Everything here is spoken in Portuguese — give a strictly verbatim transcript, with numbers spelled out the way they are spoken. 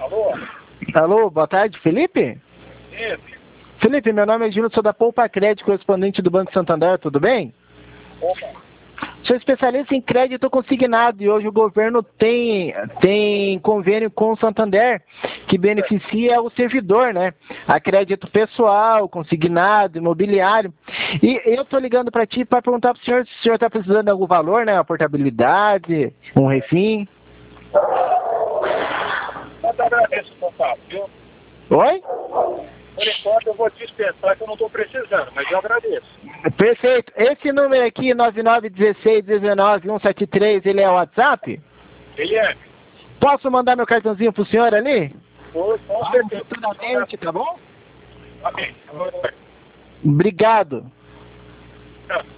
Alô? Alô, boa tarde, Felipe? Isso. Felipe, meu nome é Júnior, sou da Poupa Crédito, correspondente do Banco Santander, tudo bem? Opa. Sou especialista em crédito consignado e hoje o governo tem, tem convênio com o Santander que beneficia o servidor, né? A crédito pessoal, consignado, imobiliário. E eu estou ligando para ti para perguntar para o senhor se o senhor está precisando de algum valor, né? Uma portabilidade, um refim. Eu agradeço o contato, viu? Oi? Por enquanto eu vou dispensar que eu não estou precisando, mas eu agradeço. Perfeito. Esse número aqui, nove nove um seis um nove um sete três, ele é o WhatsApp? Ele é. Posso mandar meu cartãozinho pro senhor ali? Foi, com certeza. Futuramente, tá bom? Amém. Obrigado. Tchau.